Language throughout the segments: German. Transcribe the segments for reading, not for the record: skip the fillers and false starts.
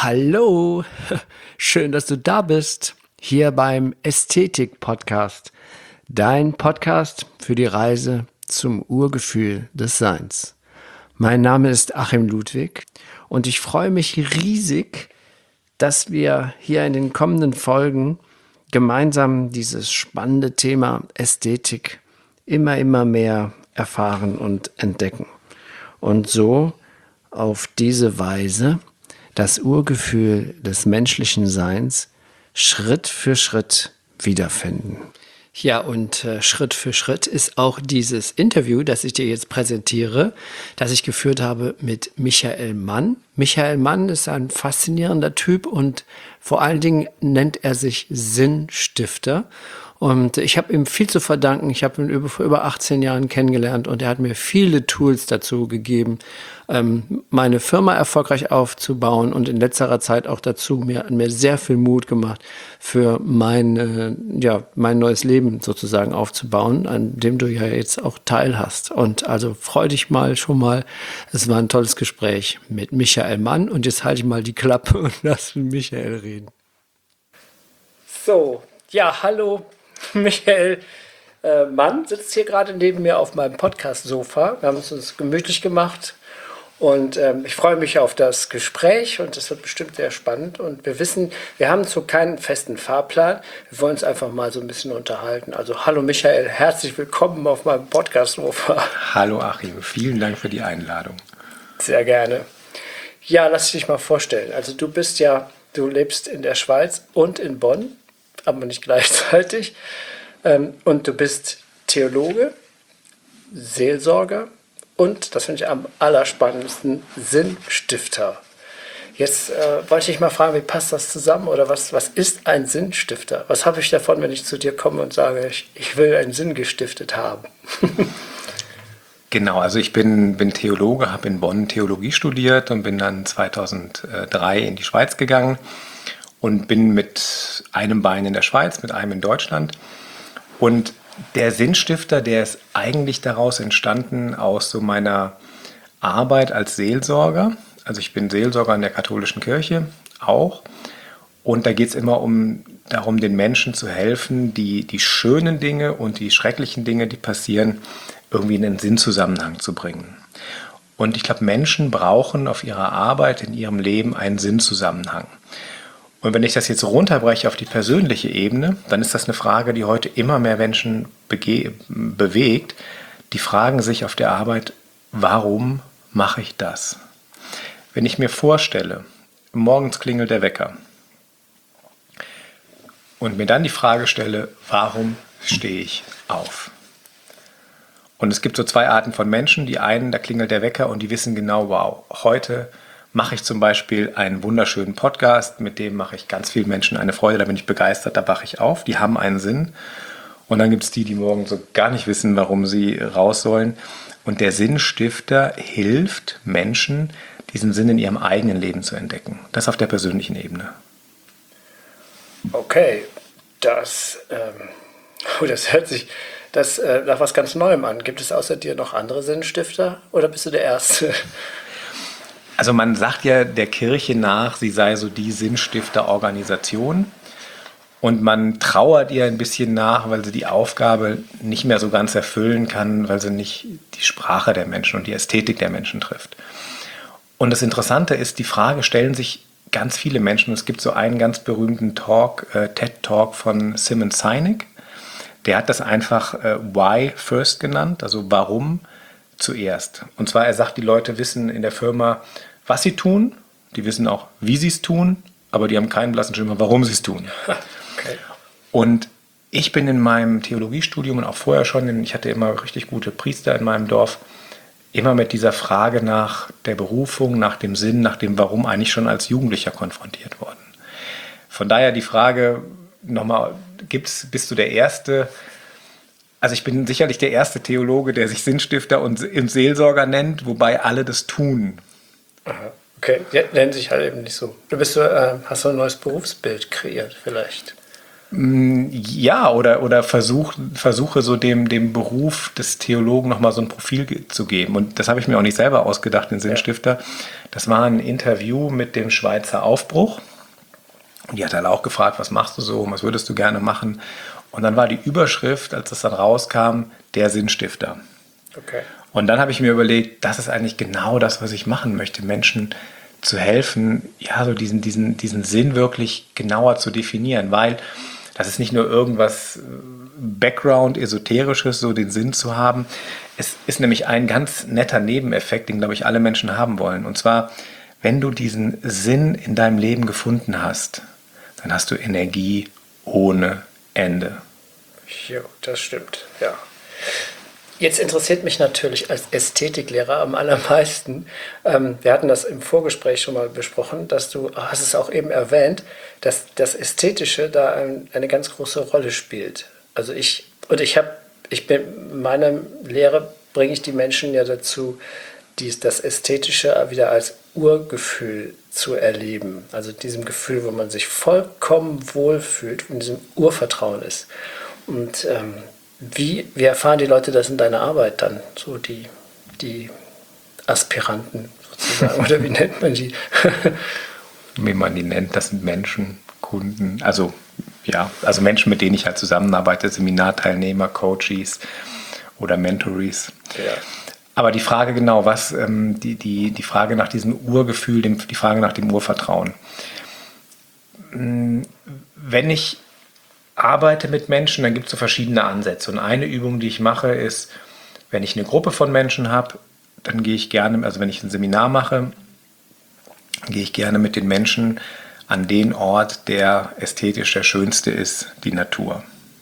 Hallo, schön, dass du da bist, hier beim Ästhetik-Podcast, dein Podcast für die Reise zum Urgefühl des Seins. Mein Name ist Achim Ludwig und ich freue mich riesig, dass wir hier in den kommenden Folgen gemeinsam dieses spannende Thema Ästhetik immer mehr erfahren und entdecken. Und so auf diese Weise das Urgefühl des menschlichen Seins Schritt für Schritt wiederfinden. Ja, und Schritt für Schritt ist auch dieses Interview, das ich dir jetzt präsentiere, das ich geführt habe mit Michael Mann. Michael Mann ist ein faszinierender Typ und vor allen Dingen nennt er sich Sinnstifter. Und ich habe ihm viel zu verdanken. Ich habe ihn vor über 18 Jahren kennengelernt und er hat mir viele Tools dazu gegeben, meine Firma erfolgreich aufzubauen und in letzterer Zeit auch dazu mir sehr viel Mut gemacht, für mein neues Leben sozusagen aufzubauen, an dem du ja jetzt auch teil hast. Und also freu dich schon mal. Es war ein tolles Gespräch mit Michael Mann und jetzt halte ich mal die Klappe und lass mit Michael reden. So, ja, hallo. Michael Mann sitzt hier gerade neben mir auf meinem Podcast-Sofa. Wir haben es uns gemütlich gemacht und ich freue mich auf das Gespräch und es wird bestimmt sehr spannend. Und wir haben so keinen festen Fahrplan. Wir wollen uns einfach mal so ein bisschen unterhalten. Also hallo Michael, herzlich willkommen auf meinem Podcast-Sofa. Hallo Achim, vielen Dank für die Einladung. Sehr gerne. Ja, lass dich mal vorstellen. Also du lebst in der Schweiz und in Bonn, aber nicht gleichzeitig. Und du bist Theologe, Seelsorger und, das finde ich am allerspannendsten, Sinnstifter. Jetzt wollte ich dich mal fragen, wie passt das zusammen oder was ist ein Sinnstifter? Was habe ich davon, wenn ich zu dir komme und sage, ich will einen Sinn gestiftet haben? Genau, also ich bin Theologe, habe in Bonn Theologie studiert und bin dann 2003 in die Schweiz gegangen. Und bin mit einem Bein in der Schweiz, mit einem in Deutschland. Und der Sinnstifter, der ist eigentlich daraus entstanden aus so meiner Arbeit als Seelsorger. Also ich bin Seelsorger in der katholischen Kirche auch. Und da geht es immer darum, den Menschen zu helfen, die schönen Dinge und die schrecklichen Dinge, die passieren, irgendwie in einen Sinnzusammenhang zu bringen. Und ich glaube, Menschen brauchen auf ihrer Arbeit, in ihrem Leben einen Sinnzusammenhang. Und wenn ich das jetzt runterbreche auf die persönliche Ebene, dann ist das eine Frage, die heute immer mehr Menschen bewegt. Die fragen sich auf der Arbeit, warum mache ich das? Wenn ich mir vorstelle, morgens klingelt der Wecker und mir dann die Frage stelle, warum stehe ich auf? Und es gibt so zwei Arten von Menschen. Die einen, da klingelt der Wecker und die wissen genau, wow, heute mache ich zum Beispiel einen wunderschönen Podcast, mit dem mache ich ganz vielen Menschen eine Freude, da bin ich begeistert, da wache ich auf, die haben einen Sinn. Und dann gibt es die morgen so gar nicht wissen, warum sie raus sollen. Und der Sinnstifter hilft Menschen, diesen Sinn in ihrem eigenen Leben zu entdecken. Das auf der persönlichen Ebene. Okay, das hört sich nach was ganz Neuem an. Gibt es außer dir noch andere Sinnstifter oder bist du der Erste? Also man sagt ja der Kirche nach, sie sei so die Sinnstifterorganisation und man trauert ihr ein bisschen nach, weil sie die Aufgabe nicht mehr so ganz erfüllen kann, weil sie nicht die Sprache der Menschen und die Ästhetik der Menschen trifft. Und das Interessante ist, die Frage stellen sich ganz viele Menschen. Es gibt so einen ganz berühmten TED-Talk von Simon Sinek, der hat das einfach Why First genannt, also warum zuerst. Und zwar, er sagt, die Leute wissen in der Firma, was sie tun, die wissen auch, wie sie es tun, aber die haben keinen blassen Schimmer, warum sie es tun. Okay. Und ich bin in meinem Theologiestudium und auch vorher schon, ich hatte immer richtig gute Priester in meinem Dorf, immer mit dieser Frage nach der Berufung, nach dem Sinn, nach dem Warum eigentlich schon als Jugendlicher konfrontiert worden. Von daher die Frage nochmal, bist du der Erste? Also ich bin sicherlich der erste Theologe, der sich Sinnstifter und Seelsorger nennt, wobei alle das tun. Aha. Okay, die nennen sich halt eben nicht so. Hast du ein neues Berufsbild kreiert vielleicht? Ja, oder versuche so dem Beruf des Theologen nochmal so ein Profil zu geben. Und das habe ich mir auch nicht selber ausgedacht, den Sinnstifter. Das war ein Interview mit dem Schweizer Aufbruch. Und die hat halt auch gefragt, was machst du so, was würdest du gerne machen? Und dann war die Überschrift, als das dann rauskam, der Sinnstifter. Okay. Und dann habe ich mir überlegt, das ist eigentlich genau das, was ich machen möchte, Menschen zu helfen, ja, so diesen Sinn wirklich genauer zu definieren, weil das ist nicht nur irgendwas Background, Esoterisches, so den Sinn zu haben. Es ist nämlich ein ganz netter Nebeneffekt, den, glaube ich, alle Menschen haben wollen. Und zwar, wenn du diesen Sinn in deinem Leben gefunden hast, dann hast du Energie ohne Ende. Ja, das stimmt, ja. Jetzt interessiert mich natürlich als Ästhetiklehrer am allermeisten, wir hatten das im Vorgespräch schon mal besprochen, dass du, hast es auch eben erwähnt, dass das Ästhetische da eine ganz große Rolle spielt. Also in meiner Lehre bringe ich die Menschen ja dazu, das Ästhetische wieder als Urgefühl zu erleben. Also diesem Gefühl, wo man sich vollkommen wohlfühlt, in diesem Urvertrauen ist. Und wie erfahren die Leute das in deiner Arbeit dann? So die Aspiranten sozusagen, oder wie nennt man die? Wie man die nennt, das sind Menschen, Kunden, also Menschen, mit denen ich halt zusammenarbeite, Seminarteilnehmer, Coaches oder Mentorees. Ja. Aber die Frage genau, die Frage nach diesem Urgefühl, die Frage nach dem Urvertrauen. Wenn ich arbeite mit Menschen, dann gibt es so verschiedene Ansätze. Und eine Übung, die ich mache, ist, wenn ich eine Gruppe von Menschen habe, dann gehe ich gerne, also wenn ich ein Seminar mache, gehe ich gerne mit den Menschen an den Ort, der ästhetisch der schönste ist, die Natur.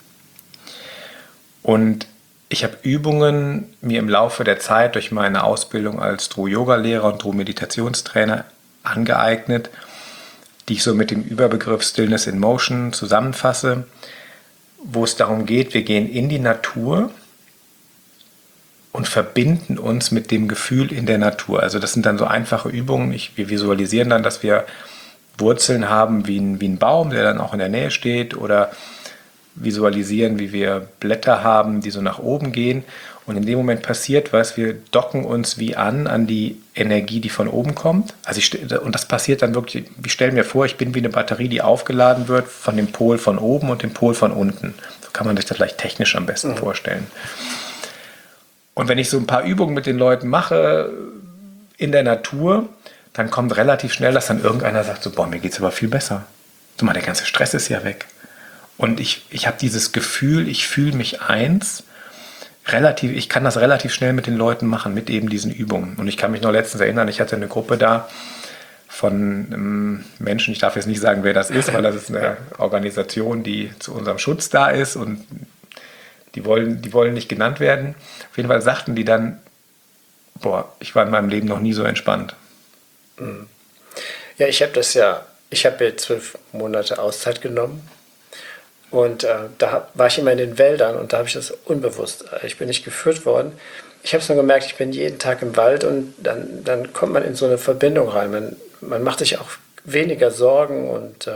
Und ich habe Übungen mir im Laufe der Zeit durch meine Ausbildung als True-Yoga-Lehrer und True-Meditationstrainer angeeignet, die ich so mit dem Überbegriff Stillness in Motion zusammenfasse, wo es darum geht, wir gehen in die Natur und verbinden uns mit dem Gefühl in der Natur. Also das sind dann so einfache Übungen. Wir visualisieren dann, dass wir Wurzeln haben wie ein Baum, der dann auch in der Nähe steht, oder visualisieren, wie wir Blätter haben, die so nach oben gehen. Und in dem Moment passiert was, wir docken uns wie an die Energie, die von oben kommt. Und das passiert dann wirklich, ich stelle mir vor, ich bin wie eine Batterie, die aufgeladen wird von dem Pol von oben und dem Pol von unten. So kann man sich das vielleicht technisch am besten vorstellen. Und wenn ich so ein paar Übungen mit den Leuten mache in der Natur, dann kommt relativ schnell, dass dann irgendeiner sagt, so, boah, mir geht's aber viel besser. So mal, der ganze Stress ist ja weg. Und ich habe dieses Gefühl, ich fühle mich eins. Ich kann das relativ schnell mit den Leuten machen, mit eben diesen Übungen. Und ich kann mich noch letztens erinnern, ich hatte eine Gruppe da von Menschen, ich darf jetzt nicht sagen, wer das ist, weil das ist eine Organisation, die zu unserem Schutz da ist und die wollen nicht genannt werden. Auf jeden Fall sagten die dann, boah, ich war in meinem Leben noch nie so entspannt. Ja, ich habe jetzt 12 Monate Auszeit genommen. Und da war ich immer in den Wäldern und da habe ich das unbewusst. Ich bin nicht geführt worden. Ich habe es nur gemerkt, ich bin jeden Tag im Wald und dann kommt man in so eine Verbindung rein. Man macht sich auch weniger Sorgen und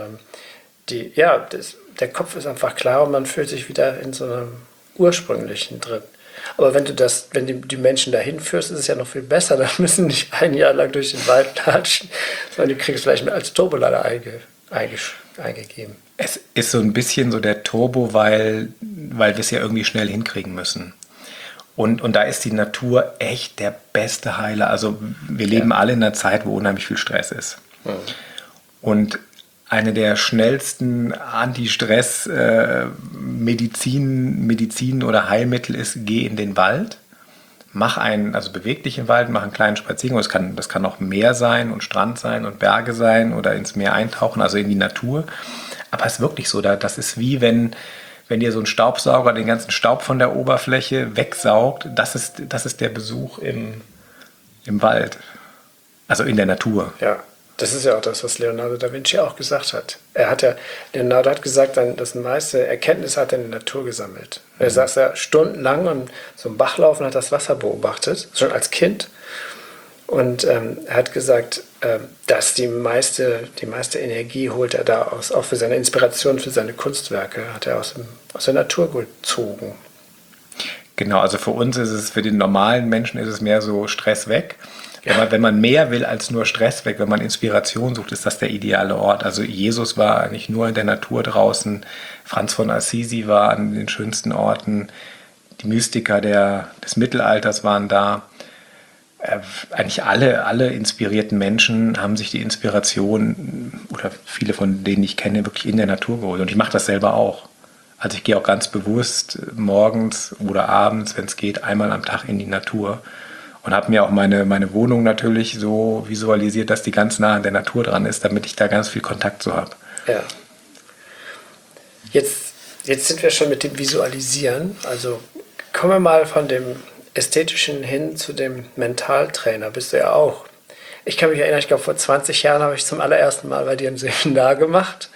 der Kopf ist einfach klar und man fühlt sich wieder in so einem Ursprünglichen drin. Aber wenn du die Menschen dahin führst, ist es ja noch viel besser. Dann müssen nicht ein Jahr lang durch den Wald latschen, sondern die kriegst du vielleicht als Turbolader eingegeben. Es ist so ein bisschen so der Turbo, weil wir es ja irgendwie schnell hinkriegen müssen. Und da ist die Natur echt der beste Heiler. Also wir leben alle in einer Zeit, wo unheimlich viel Stress ist. Mhm. Und eine der schnellsten Anti-Stress-Medizin oder Heilmittel ist, geh in den Wald, beweg dich im Wald, mach einen kleinen Spaziergang. Das kann auch Meer sein und Strand sein und Berge sein oder ins Meer eintauchen, also in die Natur. Aber es ist wirklich so, das ist wie wenn dir so ein Staubsauger den ganzen Staub von der Oberfläche wegsaugt. Das ist der Besuch im Wald, also in der Natur. Ja, das ist ja auch das, was Leonardo da Vinci auch gesagt hat. Leonardo hat gesagt, das meiste Erkenntnis hat er in der Natur gesammelt. Er saß ja stundenlang und so im Bachlauf und hat das Wasser beobachtet, schon als Kind. Und er hat gesagt, dass die meiste Energie holt er da aus, auch für seine Inspiration, für seine Kunstwerke, hat er aus der Natur gezogen. Genau, also für uns ist es, für den normalen Menschen ist es mehr so Stress weg. Wenn man mehr will als nur Stress weg, wenn man Inspiration sucht, ist das der ideale Ort. Also Jesus war nicht nur in der Natur draußen, Franz von Assisi war an den schönsten Orten, die Mystiker des Mittelalters waren da. Eigentlich alle inspirierten Menschen haben sich die Inspiration, oder viele von denen ich kenne, wirklich in der Natur geholt. Und ich mache das selber auch. Also ich gehe auch ganz bewusst morgens oder abends, wenn es geht, einmal am Tag in die Natur. Und habe mir auch meine Wohnung natürlich so visualisiert, dass die ganz nah an der Natur dran ist, damit ich da ganz viel Kontakt zu habe. Ja. Jetzt sind wir schon mit dem Visualisieren. Also kommen wir mal von dem Ästhetischen hin zu dem Mentaltrainer. Bist du ja auch. Ich kann mich erinnern, ich glaube vor 20 Jahren habe ich zum allerersten Mal bei dir ein Seminar gemacht.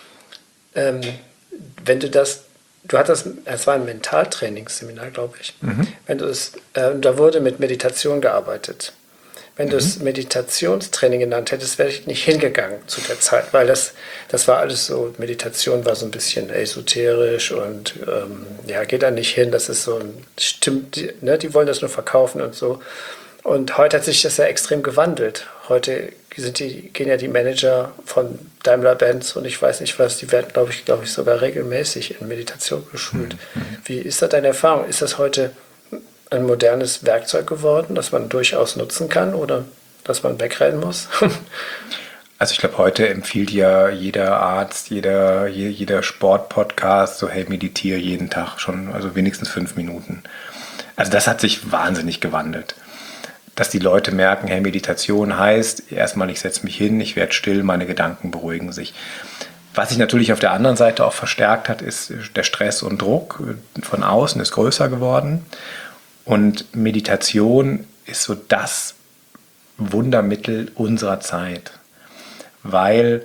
Wenn du hattest, es war ein Mentaltrainingsseminar, glaube ich. Wenn du da wurde mit Meditation gearbeitet. Wenn du es Meditationstraining genannt hättest, wäre ich nicht hingegangen zu der Zeit, weil das war alles so, Meditation war so ein bisschen esoterisch und geht da nicht hin, das ist so stimmt, ne, die wollen das nur verkaufen und so. Und heute hat sich das ja extrem gewandelt. Heute gehen ja die Manager von Daimler-Benz und ich weiß nicht was, die werden, glaube ich, sogar regelmäßig in Meditation geschult. Wie ist da deine Erfahrung? Ist das heute ein modernes Werkzeug geworden, das man durchaus nutzen kann oder dass man wegrennen muss? Also ich glaube, heute empfiehlt ja jeder Arzt, jeder Sportpodcast, so hey, meditiere jeden Tag schon, also wenigstens 5 Minuten. Also das hat sich wahnsinnig gewandelt. Dass die Leute merken, hey, Meditation heißt, erstmal ich setze mich hin, ich werde still, meine Gedanken beruhigen sich. Was sich natürlich auf der anderen Seite auch verstärkt hat, ist der Stress und Druck von außen ist größer geworden. Und Meditation ist so das Wundermittel unserer Zeit, weil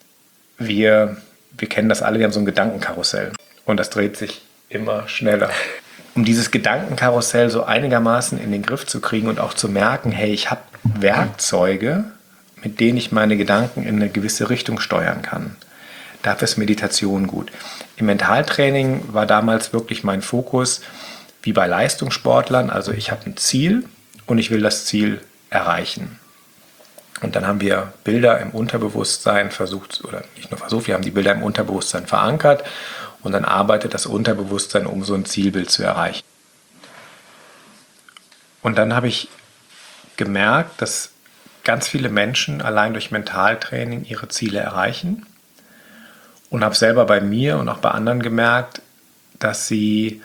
wir kennen das alle, wir haben so ein Gedankenkarussell und das dreht sich immer schneller. Um dieses Gedankenkarussell so einigermaßen in den Griff zu kriegen und auch zu merken, hey, ich habe Werkzeuge, mit denen ich meine Gedanken in eine gewisse Richtung steuern kann. Dafür ist Meditation gut. Im Mentaltraining war damals wirklich mein Fokus, wie bei Leistungssportlern, also ich habe ein Ziel und ich will das Ziel erreichen. Und dann haben wir Bilder im Unterbewusstsein versucht, oder nicht nur versucht, wir haben die Bilder im Unterbewusstsein verankert und dann arbeitet das Unterbewusstsein, um so ein Zielbild zu erreichen. Und dann habe ich gemerkt, dass ganz viele Menschen allein durch Mentaltraining ihre Ziele erreichen und habe selber bei mir und auch bei anderen gemerkt, dass sie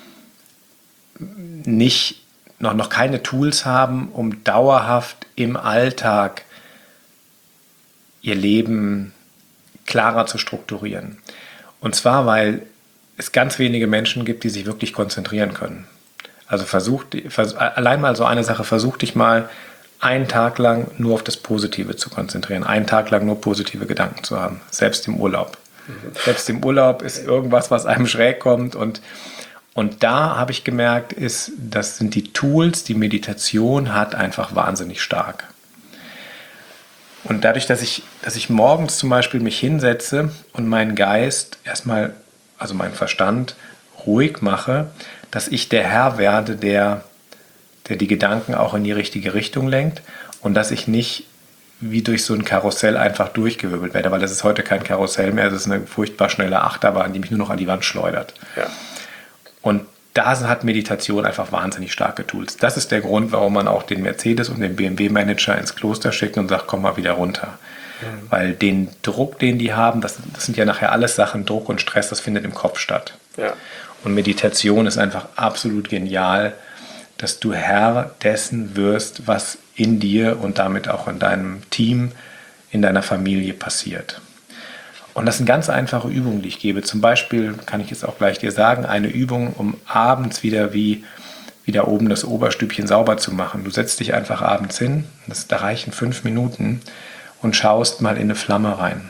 noch keine Tools haben, um dauerhaft im Alltag ihr Leben klarer zu strukturieren. Und zwar, weil es ganz wenige Menschen gibt, die sich wirklich konzentrieren können. Also allein mal so eine Sache, versuch dich mal einen Tag lang nur auf das Positive zu konzentrieren, einen Tag lang nur positive Gedanken zu haben, selbst im Urlaub. Selbst im Urlaub ist irgendwas, was einem schräg kommt und da habe ich gemerkt, das sind die Tools, die Meditation hat, einfach wahnsinnig stark. Und dadurch, dass ich morgens zum Beispiel mich hinsetze und meinen Geist erstmal, also meinen Verstand ruhig mache, dass ich der Herr werde, der die Gedanken auch in die richtige Richtung lenkt und dass ich nicht wie durch so ein Karussell einfach durchgewirbelt werde, weil das ist heute kein Karussell mehr, es ist eine furchtbar schnelle Achterbahn, die mich nur noch an die Wand schleudert. Ja. Und da hat Meditation einfach wahnsinnig starke Tools. Das ist der Grund, warum man auch den Mercedes und den BMW-Manager ins Kloster schickt und sagt, komm mal wieder runter. Mhm. Weil den Druck, den die haben, das sind ja nachher alles Sachen, Druck und Stress, das findet im Kopf statt. Ja. Und Meditation ist einfach absolut genial, dass du Herr dessen wirst, was in dir und damit auch in deinem Team, in deiner Familie passiert. Und das sind ganz einfache Übungen, die ich gebe. Zum Beispiel kann ich jetzt auch gleich dir sagen, eine Übung, um abends wieder wieder oben das Oberstübchen sauber zu machen. Du setzt dich einfach abends hin, da reichen 5 Minuten und schaust mal in eine Flamme rein.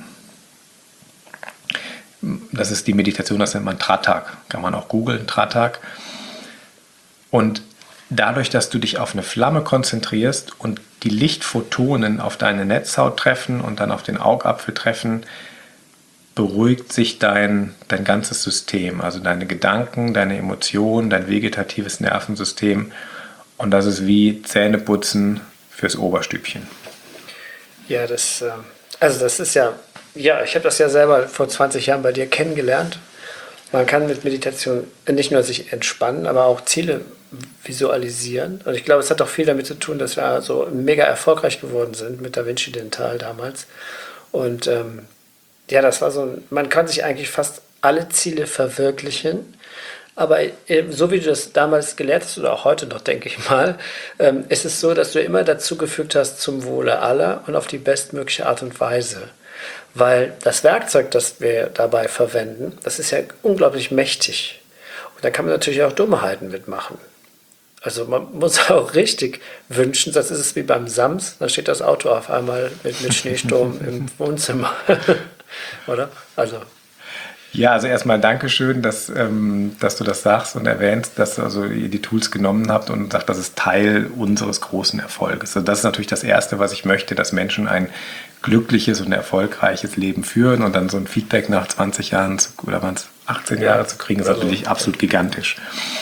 Das ist die Meditation, das nennt man Tratak. Kann man auch googeln, Tratak. Und dadurch, dass du dich auf eine Flamme konzentrierst und die Lichtphotonen auf deine Netzhaut treffen und dann auf den Augapfel treffen, beruhigt sich dein ganzes System, also deine Gedanken, deine Emotionen, dein vegetatives Nervensystem. Und das ist wie Zähneputzen fürs Oberstübchen. Ja, das ist ja, ich habe das ja selber vor 20 Jahren bei dir kennengelernt. Man kann mit Meditation nicht nur sich entspannen, aber auch Ziele visualisieren. Und ich glaube, es hat auch viel damit zu tun, dass wir so mega erfolgreich geworden sind mit Da Vinci Dental damals. Und das war so, man kann sich eigentlich fast alle Ziele verwirklichen. Aber so wie du das damals gelehrt hast oder auch heute noch, denke ich mal, ist es so, dass du immer dazu gefügt hast zum Wohle aller und auf die bestmögliche Art und Weise. Weil das Werkzeug, das wir dabei verwenden, das ist ja unglaublich mächtig. Und da kann man natürlich auch Dummheiten mitmachen. Also man muss auch richtig wünschen, sonst ist es wie beim Sams, dann steht das Auto auf einmal mit Schneesturm im Wohnzimmer. Oder? Also. Ja, also erstmal Dankeschön, dass du das sagst und erwähnst, dass ihr die Tools genommen habt und sagt, das ist Teil unseres großen Erfolges. Also das ist natürlich das Erste, was ich möchte, dass Menschen ein glückliches und erfolgreiches Leben führen und dann so ein Feedback nach 20 Jahren oder waren es 18 Jahre zu kriegen, ist natürlich absolut gigantisch.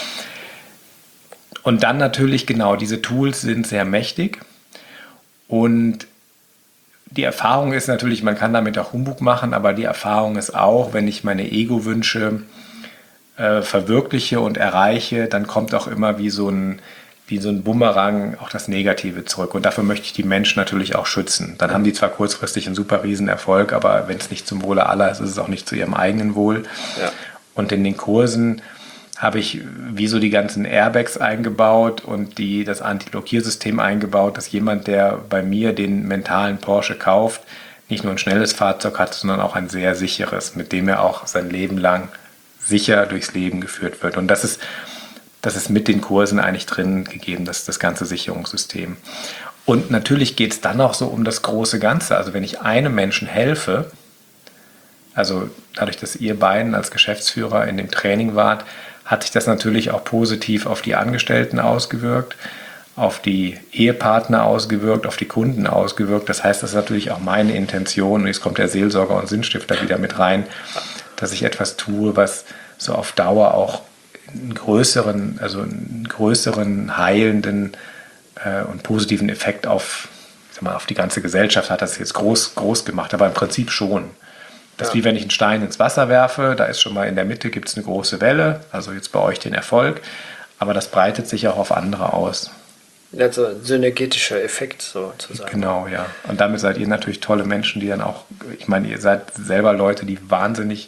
Und dann natürlich genau, diese Tools sind sehr mächtig und die Erfahrung ist natürlich, man kann damit auch Humbug machen, aber die Erfahrung ist auch, wenn ich meine Ego-Wünsche verwirkliche und erreiche, dann kommt auch immer wie so ein Bumerang auch das Negative zurück. Und dafür möchte ich die Menschen natürlich auch schützen. Dann haben die zwar kurzfristig einen super Riesenerfolg, aber wenn es nicht zum Wohle aller ist, ist es auch nicht zu ihrem eigenen Wohl. Ja. Und in den Kursen habe ich wie so die ganzen Airbags eingebaut und das Anti-Blockiersystem eingebaut, dass jemand, der bei mir den mentalen Porsche kauft, nicht nur ein schnelles Fahrzeug hat, sondern auch ein sehr sicheres, mit dem er auch sein Leben lang sicher durchs Leben geführt wird. Und das ist mit den Kursen eigentlich drin gegeben, das ganze Sicherungssystem. Und natürlich geht es dann auch so um das große Ganze. Also wenn ich einem Menschen helfe, also dadurch, dass ihr beiden als Geschäftsführer in dem Training wart, hat sich das natürlich auch positiv auf die Angestellten ausgewirkt, auf die Ehepartner ausgewirkt, auf die Kunden ausgewirkt. Das heißt, das ist natürlich auch meine Intention, und jetzt kommt der Seelsorger und Sinnstifter wieder mit rein, dass ich etwas tue, was so auf Dauer auch einen größeren heilenden und positiven Effekt auf die ganze Gesellschaft hat. Das jetzt groß gemacht, aber im Prinzip schon. Das ist wie wenn ich einen Stein ins Wasser werfe, da ist schon mal in der Mitte gibt es eine große Welle, also jetzt bei euch den Erfolg, aber das breitet sich auch auf andere aus. Ja, so ein synergetischer Effekt sozusagen. Genau, ja. Und damit seid ihr natürlich tolle Menschen, die dann auch, ich meine, ihr seid selber Leute, die wahnsinnig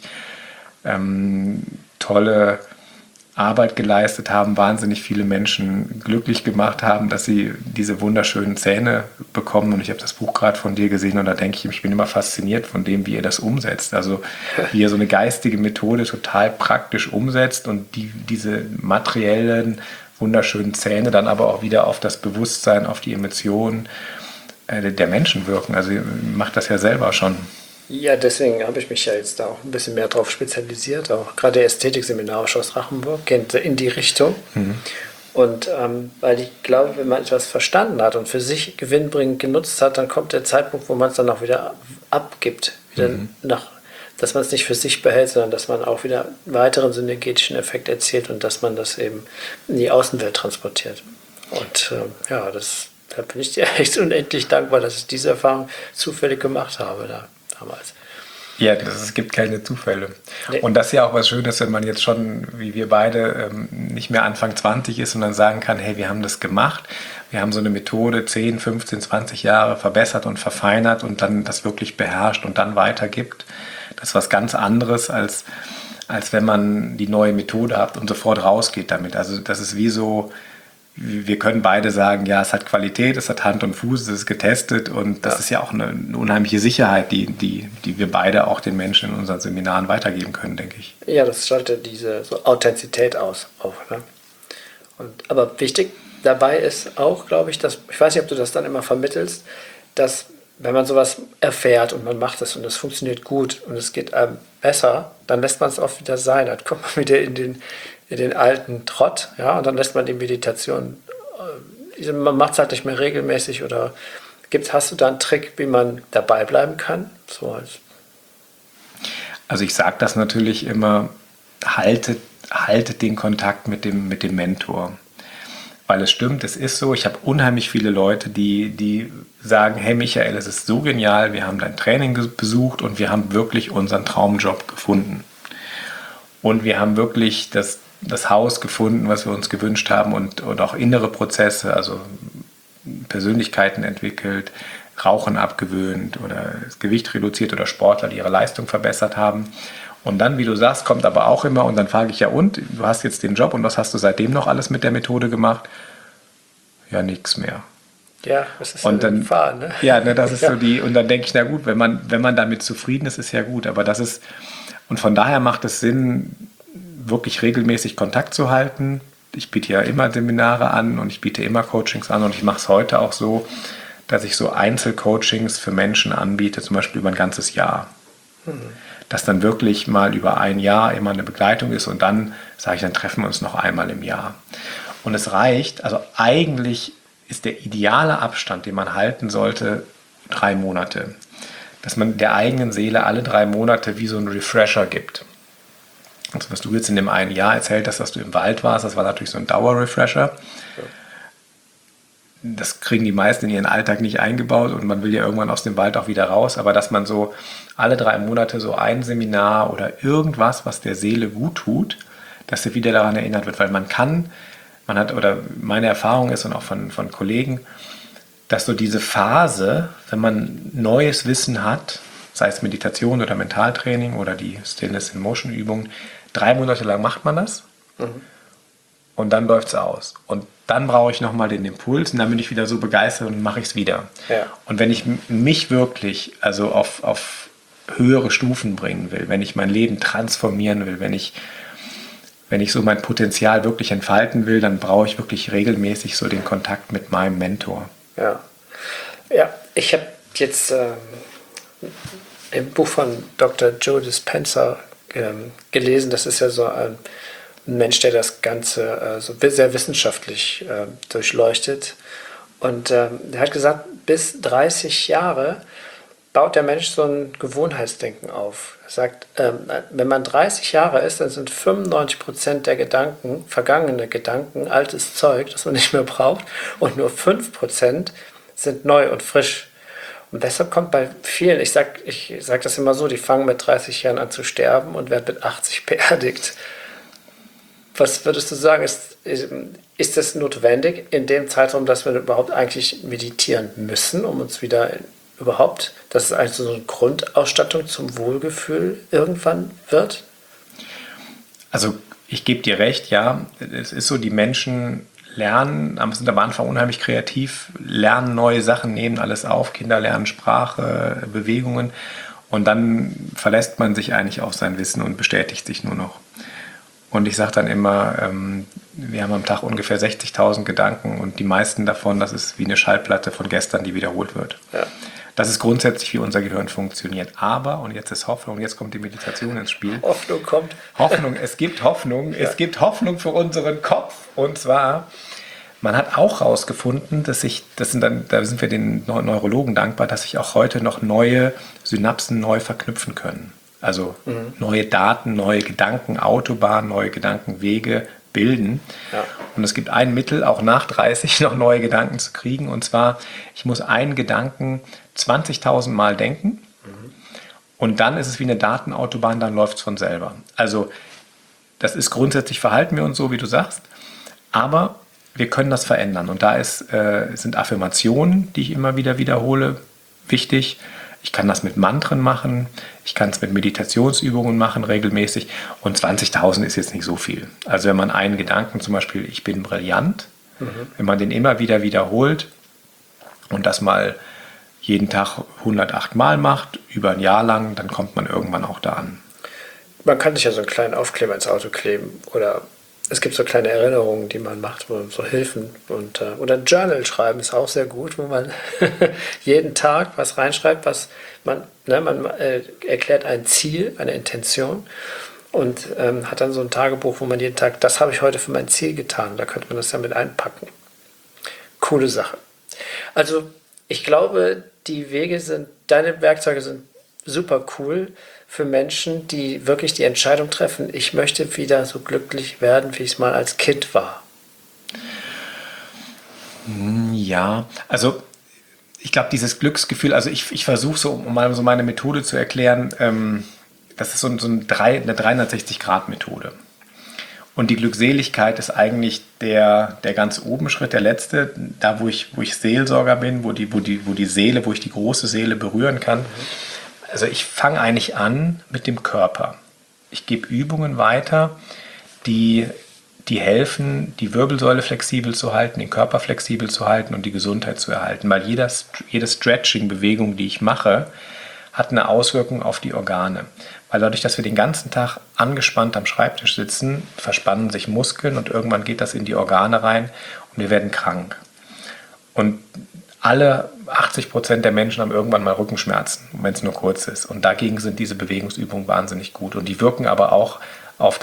tolle Arbeit geleistet haben, wahnsinnig viele Menschen glücklich gemacht haben, dass sie diese wunderschönen Zähne bekommen. Und ich habe das Buch gerade von dir gesehen und da denke ich bin immer fasziniert von dem, wie ihr das umsetzt. Also wie ihr so eine geistige Methode total praktisch umsetzt und diese materiellen, wunderschönen Zähne dann aber auch wieder auf das Bewusstsein, auf die Emotionen der Menschen wirken. Also ihr macht das ja selber schon. Ja, deswegen habe ich mich ja jetzt da auch ein bisschen mehr drauf spezialisiert. Auch gerade der Ästhetik-Seminar aus Drachenburg geht in die Richtung. Mhm. Und weil ich glaube, wenn man etwas verstanden hat und für sich gewinnbringend genutzt hat, dann kommt der Zeitpunkt, wo man es dann auch wieder abgibt. Dass man es nicht für sich behält, sondern dass man auch wieder einen weiteren synergetischen Effekt erzielt und dass man das eben in die Außenwelt transportiert. Und da bin ich dir echt unendlich dankbar, dass ich diese Erfahrung zufällig gemacht habe damals. Ja, es gibt keine Zufälle. Nee. Und das ist ja auch was Schönes, wenn man jetzt schon, wie wir beide, nicht mehr Anfang 20 ist und dann sagen kann, hey, wir haben das gemacht, wir haben so eine Methode 10, 15, 20 Jahre verbessert und verfeinert und dann das wirklich beherrscht und dann weitergibt. Das ist was ganz anderes, als wenn man die neue Methode hat und sofort rausgeht damit. Also das ist wie so, wir können beide sagen, ja, es hat Qualität, es hat Hand und Fuß, es ist getestet und das ist ja auch eine unheimliche Sicherheit, die wir beide auch den Menschen in unseren Seminaren weitergeben können, denke ich. Ja, das schaltet diese Authentizität auf. Ne? Aber wichtig dabei ist auch, glaube ich, dass, ich weiß nicht, ob du das dann immer vermittelst, dass wenn man sowas erfährt und man macht es und es funktioniert gut und es geht einem besser, dann lässt man es oft wieder sein. Dann kommt man wieder in den alten Trott, ja, und dann lässt man die Meditation man macht es halt nicht mehr regelmäßig oder hast du da einen Trick, wie man dabei bleiben kann? Also ich sage das natürlich immer, haltet den Kontakt mit dem Mentor. Weil es stimmt, es ist so, ich habe unheimlich viele Leute, die sagen, hey Michael, es ist so genial, wir haben dein Training besucht und wir haben wirklich unseren Traumjob gefunden. Und wir haben wirklich das Haus gefunden, was wir uns gewünscht haben und auch innere Prozesse, also Persönlichkeiten entwickelt, Rauchen abgewöhnt oder das Gewicht reduziert oder Sportler, die ihre Leistung verbessert haben. Und dann, wie du sagst, kommt aber auch immer, und dann frage ich ja, und, du hast jetzt den Job und was hast du seitdem noch alles mit der Methode gemacht? Ja, nichts mehr. Ja, das ist und dann, Gefahr, ne? Ja, ne, das ist so die, und dann denke ich, na gut, wenn man damit zufrieden ist, ist ja gut, aber das ist, und von daher macht es Sinn, wirklich regelmäßig Kontakt zu halten. Ich biete ja immer Seminare an und ich biete immer Coachings an und ich mache es heute auch so, dass ich so Einzelcoachings für Menschen anbiete, zum Beispiel über ein ganzes Jahr. Dass dann wirklich mal über ein Jahr immer eine Begleitung ist und dann sage ich, dann treffen wir uns noch einmal im Jahr. Und es reicht, also eigentlich ist der ideale Abstand, den man halten sollte, 3 Monate. Dass man der eigenen Seele alle 3 Monate wie so einen Refresher gibt. Also was du jetzt in dem einen Jahr erzählt hast, dass du im Wald warst, das war natürlich so ein Dauerrefresher. Das kriegen die meisten in ihren Alltag nicht eingebaut und man will ja irgendwann aus dem Wald auch wieder raus, aber dass man so alle 3 Monate so ein Seminar oder irgendwas, was der Seele gut tut, dass sie wieder daran erinnert wird, weil man hat, oder meine Erfahrung ist und auch von Kollegen, dass so diese Phase, wenn man neues Wissen hat, sei es Meditation oder Mentaltraining oder die Stillness-in-Motion-Übungen, 3 Monate lang macht man das und dann läuft es aus. Und dann brauche ich nochmal den Impuls und dann bin ich wieder so begeistert und mache ich es wieder. Ja. Und wenn ich mich wirklich also auf höhere Stufen bringen will, wenn ich mein Leben transformieren will, wenn ich so mein Potenzial wirklich entfalten will, dann brauche ich wirklich regelmäßig so den Kontakt mit meinem Mentor. Ja, ich habe jetzt im Buch von Dr. Joe Dispenza gelesen, das ist ja so ein Mensch, der das Ganze so sehr wissenschaftlich durchleuchtet. Und der hat gesagt, bis 30 Jahre baut der Mensch so ein Gewohnheitsdenken auf. Er sagt, wenn man 30 Jahre ist, dann sind 95% der Gedanken, vergangene Gedanken, altes Zeug, das man nicht mehr braucht, und nur 5% sind neu und frisch. Und deshalb kommt bei vielen, ich sag das immer so, die fangen mit 30 Jahren an zu sterben und werden mit 80 beerdigt. Was würdest du sagen, ist das notwendig in dem Zeitraum, dass wir überhaupt eigentlich meditieren müssen, um uns wieder dass es eigentlich so eine Grundausstattung zum Wohlgefühl irgendwann wird? Also ich gebe dir recht, ja, es ist so, die Menschen lernen, sind am Anfang unheimlich kreativ, lernen neue Sachen, nehmen alles auf, Kinder lernen Sprache, Bewegungen und dann verlässt man sich eigentlich auf sein Wissen und bestätigt sich nur noch. Und ich sage dann immer, wir haben am Tag ungefähr 60.000 Gedanken und die meisten davon, das ist wie eine Schallplatte von gestern, die wiederholt wird. Ja. Das ist grundsätzlich, wie unser Gehirn funktioniert. Aber, und jetzt ist Hoffnung, jetzt kommt die Meditation ins Spiel. Hoffnung kommt. Es gibt Hoffnung. Ja. Es gibt Hoffnung für unseren Kopf. Und zwar, man hat auch herausgefunden, da sind wir den Neurologen dankbar, dass sich auch heute noch neue Synapsen neu verknüpfen können. Also neue Daten, neue Gedanken, Autobahnen, neue Gedankenwege bilden. Ja. Und es gibt ein Mittel, auch nach 30 noch neue Gedanken zu kriegen. Und zwar, ich muss einen Gedanken 20.000 Mal denken und dann ist es wie eine Datenautobahn, dann läuft es von selber. Also das ist grundsätzlich, verhalten wir uns so, wie du sagst, aber wir können das verändern. Und da sind Affirmationen, die ich immer wieder wiederhole, wichtig. Ich kann das mit Mantren machen, ich kann es mit Meditationsübungen machen regelmäßig und 20.000 ist jetzt nicht so viel. Also wenn man einen Gedanken, zum Beispiel ich bin brillant, wenn man den immer wieder wiederholt und das mal jeden Tag 108 Mal macht, über ein Jahr lang, dann kommt man irgendwann auch da an. Man kann sich ja so einen kleinen Aufkleber ins Auto kleben oder es gibt so kleine Erinnerungen, die man macht, so Hilfen oder ein Journal schreiben ist auch sehr gut, wo man jeden Tag was reinschreibt, was man erklärt ein Ziel, eine Intention und hat dann so ein Tagebuch, wo man jeden Tag, das habe ich heute für mein Ziel getan, da könnte man das ja mit einpacken. Coole Sache. Also ich glaube, deine Werkzeuge sind super cool für Menschen, die wirklich die Entscheidung treffen, ich möchte wieder so glücklich werden, wie ich es mal als Kind war. Ja, also ich glaube, dieses Glücksgefühl, also ich versuche so, um mal so meine Methode zu erklären, das ist eine 360-Grad-Methode. Und die Glückseligkeit ist eigentlich der ganz oben Schritt, der letzte, da wo ich Seelsorger bin, wo die Seele, wo ich die große Seele berühren kann. Also ich fange eigentlich an mit dem Körper. Ich gebe Übungen weiter, die helfen, die Wirbelsäule flexibel zu halten, den Körper flexibel zu halten und die Gesundheit zu erhalten. Weil jede Stretching-Bewegung, die ich mache, hat eine Auswirkung auf die Organe. Weil dadurch, dass wir den ganzen Tag angespannt am Schreibtisch sitzen, verspannen sich Muskeln und irgendwann geht das in die Organe rein und wir werden krank. Und alle 80% der Menschen haben irgendwann mal Rückenschmerzen, wenn es nur kurz ist. Und dagegen sind diese Bewegungsübungen wahnsinnig gut. Und die wirken aber auch auf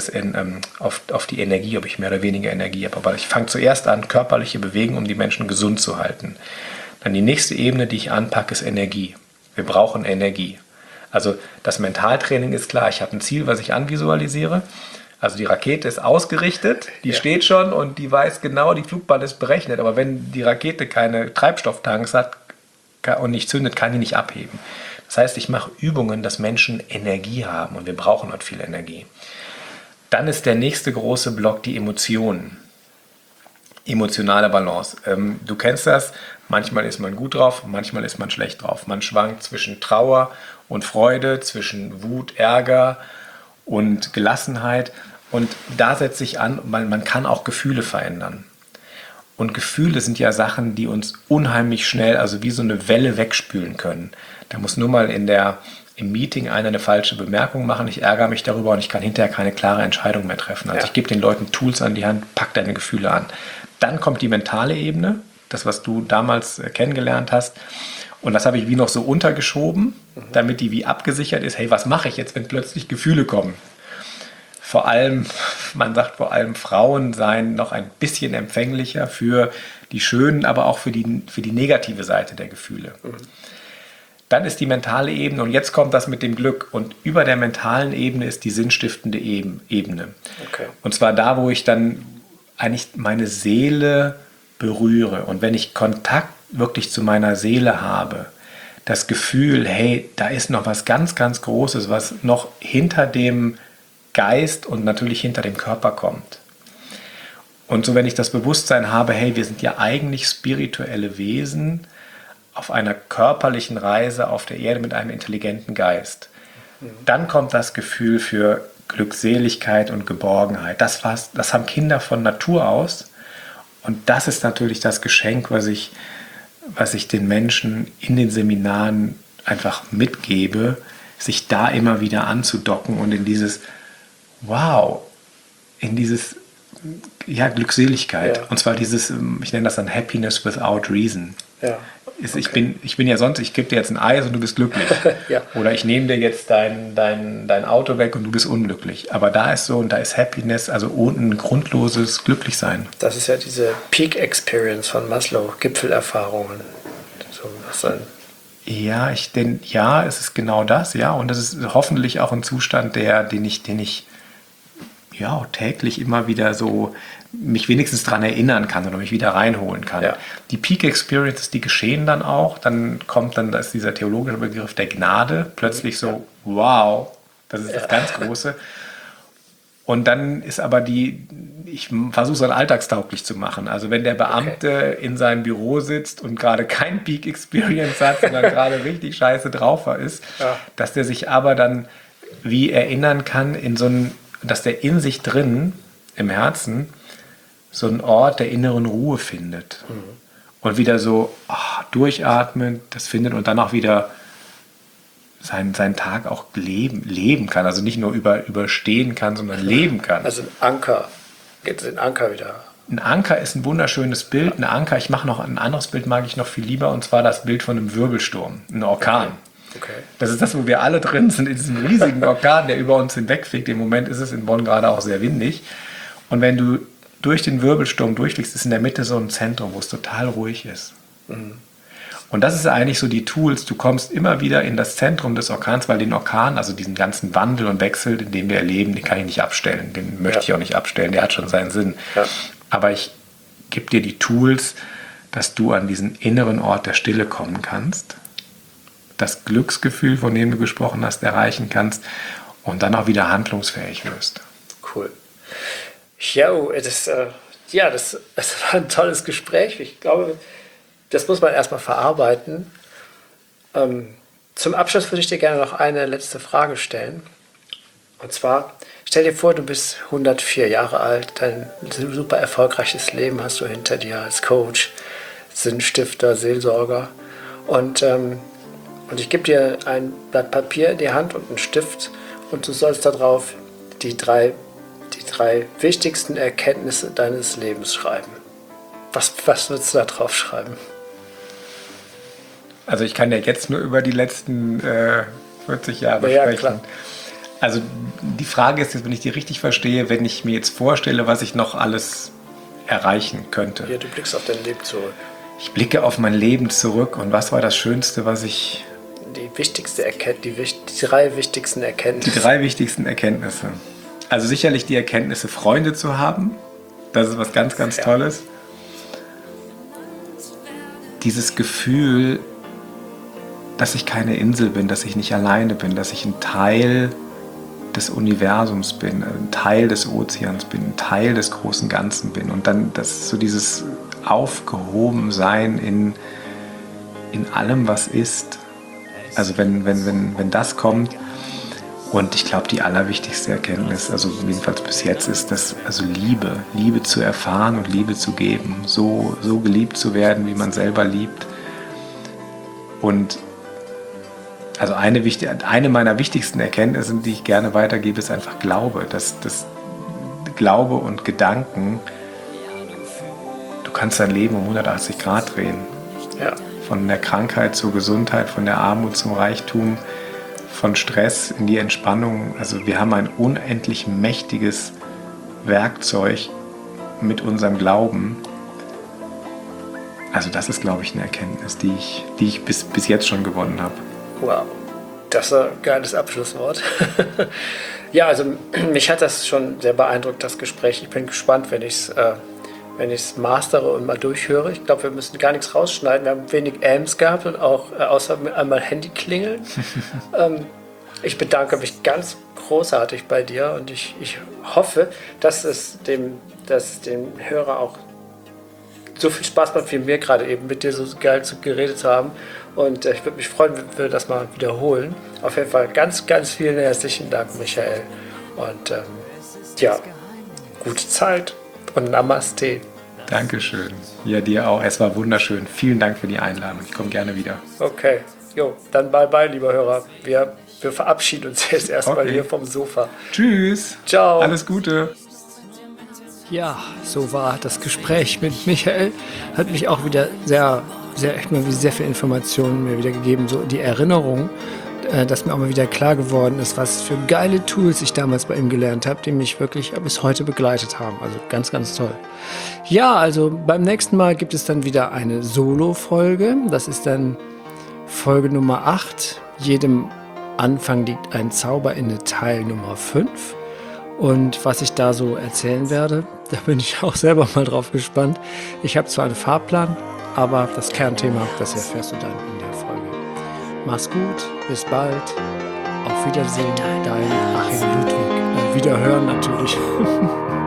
die Energie, ob ich mehr oder weniger Energie habe. Aber ich fange zuerst an, körperliche Bewegung, um die Menschen gesund zu halten. Dann die nächste Ebene, die ich anpacke, ist Energie. Wir brauchen Energie. Also das Mentaltraining ist klar, ich habe ein Ziel, was ich anvisualisiere. Also die Rakete ist ausgerichtet, die steht schon und die weiß genau, die Flugbahn ist berechnet. Aber wenn die Rakete keine Treibstofftanks hat und nicht zündet, kann die nicht abheben. Das heißt, ich mache Übungen, dass Menschen Energie haben und wir brauchen dort viel Energie. Dann ist der nächste große Block die Emotionen. Emotionale Balance. Du kennst das, manchmal ist man gut drauf, manchmal ist man schlecht drauf. Man schwankt zwischen Trauer und Freude, zwischen Wut, Ärger und Gelassenheit. Und da setze ich an, man kann auch Gefühle verändern. Und Gefühle sind ja Sachen, die uns unheimlich schnell, also wie so eine Welle wegspülen können. Da muss nur mal im Meeting einer eine falsche Bemerkung machen, ich ärgere mich darüber und ich kann hinterher keine klare Entscheidung mehr treffen. Also ich gebe den Leuten Tools an die Hand, pack deine Gefühle an. Dann kommt die mentale Ebene, das, was du damals kennengelernt hast. Und das habe ich wie noch so untergeschoben, damit die wie abgesichert ist. Hey, was mache ich jetzt, wenn plötzlich Gefühle kommen? Man sagt vor allem, Frauen seien noch ein bisschen empfänglicher für die schönen, aber auch für die negative Seite der Gefühle. Dann ist die mentale Ebene und jetzt kommt das mit dem Glück. Und über der mentalen Ebene ist die sinnstiftende Ebene. Okay. Und zwar da, wo ich dann eigentlich meine Seele berühre. Und wenn ich Kontakt wirklich zu meiner Seele habe, das Gefühl, hey, da ist noch was ganz, ganz Großes, was noch hinter dem Geist und natürlich hinter dem Körper kommt. Und so, wenn ich das Bewusstsein habe, hey, wir sind ja eigentlich spirituelle Wesen auf einer körperlichen Reise auf der Erde mit einem intelligenten Geist, dann kommt das Gefühl für Glückseligkeit und Geborgenheit. Das haben Kinder von Natur aus. Und das ist natürlich das Geschenk, was ich den Menschen in den Seminaren einfach mitgebe, sich da immer wieder anzudocken und in dieses Glückseligkeit. Ja. Und zwar dieses, ich nenne das dann Happiness without reason. Ja. Okay. Ich bin ja sonst, ich gebe dir jetzt ein Eis und du bist glücklich. Ja. Oder ich nehme dir jetzt dein Auto weg und du bist unglücklich. Aber da ist Happiness, also ein grundloses Glücklichsein. Das ist ja diese Peak Experience von Maslow, Gipfelerfahrungen. So was sein. Ja, es ist genau das, ja. Und das ist hoffentlich auch ein Zustand, den ich täglich immer wieder so mich wenigstens daran erinnern kann oder mich wieder reinholen kann. Ja. Die Peak Experiences, die geschehen dann auch, dann ist dieser theologische Begriff der Gnade plötzlich so, wow, das ist das ganz Große. Und dann ist aber ich versuche es dann alltagstauglich zu machen. Also wenn der Beamte in seinem Büro sitzt und gerade kein Peak Experience hat, sondern gerade richtig scheiße drauf ist, dass der sich aber dann wie erinnern kann dass der in sich drin, im Herzen, so einen Ort der inneren Ruhe findet. Und wieder so durchatmet, das findet und dann auch wieder seinen Tag auch leben kann. Also nicht nur überstehen kann, sondern leben kann. Also ein Anker. Geht den Anker wieder. Ein Anker ist ein wunderschönes Bild. Ein Anker, ich mache noch ein anderes Bild, mag ich noch viel lieber, und zwar das Bild von einem Wirbelsturm, ein Orkan. Okay. Das ist das, wo wir alle drin sind, in diesem riesigen Orkan, der über uns hinwegfegt. Im Moment ist es in Bonn gerade auch sehr windig. Und wenn du durch den Wirbelsturm durchfliegst, ist in der Mitte so ein Zentrum, wo es total ruhig ist. Und das ist eigentlich so die Tools. Du kommst immer wieder in das Zentrum des Orkans, weil den Orkan, also diesen ganzen Wandel und Wechsel, den wir erleben, den kann ich nicht abstellen. Den möchte ich auch nicht abstellen. Der hat schon seinen Sinn. Ja. Aber ich gebe dir die Tools, dass du an diesen inneren Ort der Stille kommen kannst, das Glücksgefühl, von dem du gesprochen hast, erreichen kannst und dann auch wieder handlungsfähig wirst. Cool. Das war ein tolles Gespräch. Ich glaube, das muss man erstmal verarbeiten. Zum Abschluss würde ich dir gerne noch eine letzte Frage stellen. Und zwar, stell dir vor, du bist 104 Jahre alt, dein super erfolgreiches Leben hast du hinter dir als Coach, Sinnstifter, Seelsorger. Und ich gebe dir ein Blatt Papier in die Hand und einen Stift und du sollst darauf die drei wichtigsten Erkenntnisse deines Lebens schreiben. Was würdest du da drauf schreiben? Also ich kann ja jetzt nur über die letzten 40 Jahre sprechen. Klar. Also die Frage ist jetzt, wenn ich die richtig verstehe, wenn ich mir jetzt vorstelle, was ich noch alles erreichen könnte. Ja, du blickst auf dein Leben zurück. Ich blicke auf mein Leben zurück und was war das Schönste, was ich... Die drei wichtigsten Erkenntnisse. Die 3 wichtigsten Erkenntnisse. Also sicherlich die Erkenntnisse, Freunde zu haben. Das ist was ganz, ganz Tolles. Dieses Gefühl, dass ich keine Insel bin, dass ich nicht alleine bin, dass ich ein Teil des Universums bin, ein Teil des Ozeans bin, ein Teil des großen Ganzen bin. Und dann so dieses Aufgehobensein in allem, was ist. Also wenn das kommt. Und ich glaube, die allerwichtigste Erkenntnis, also jedenfalls bis jetzt, ist, dass also Liebe zu erfahren und Liebe zu geben, so geliebt zu werden, wie man selber liebt. Und also eine meiner wichtigsten Erkenntnisse, die ich gerne weitergebe, ist einfach Glaube. Dass Glaube und Gedanken, du kannst dein Leben um 180 Grad drehen. Ja. Von der Krankheit zur Gesundheit, von der Armut zum Reichtum, von Stress in die Entspannung. Also wir haben ein unendlich mächtiges Werkzeug mit unserem Glauben. Also das ist, glaube ich, eine Erkenntnis, die ich bis jetzt schon gewonnen habe. Wow, das ist ein geiles Abschlusswort. Ja, also mich hat das schon sehr beeindruckt, das Gespräch. Ich bin gespannt, wenn ich es mastere und mal durchhöre. Ich glaube, wir müssen gar nichts rausschneiden. Wir haben wenig Ams gehabt und auch außer einmal Handy klingeln. Ich bedanke mich ganz großartig bei dir und ich hoffe, dass es dem Hörer auch so viel Spaß macht wie mir gerade eben, mit dir so geil geredet zu haben. Und ich würde mich freuen, wenn wir das mal wiederholen. Auf jeden Fall ganz, ganz vielen herzlichen Dank, Michael. Und gute Zeit und Namaste. Dankeschön. Ja, dir auch. Es war wunderschön. Vielen Dank für die Einladung. Ich komme gerne wieder. Okay. Dann bye, lieber Hörer. Wir verabschieden uns jetzt erstmal hier vom Sofa. Tschüss. Ciao. Alles Gute. Ja, so war das Gespräch mit Michael. Hat mich auch wieder sehr viel Informationen mir wieder gegeben. So die Erinnerung, dass mir auch mal wieder klar geworden ist, was für geile Tools ich damals bei ihm gelernt habe, die mich wirklich bis heute begleitet haben. Also ganz, ganz toll. Ja, also beim nächsten Mal gibt es dann wieder eine Solo-Folge. Das ist dann Folge Nummer 8. Jedem Anfang liegt ein Zauber inne, Teil Nummer 5. Und was ich da so erzählen werde, da bin ich auch selber mal drauf gespannt. Ich habe zwar einen Fahrplan, aber das Kernthema, das erfährst du dann in der Folge. Mach's gut, bis bald, auf Wiedersehen, dein Achim Ludwig. Wiederhören natürlich.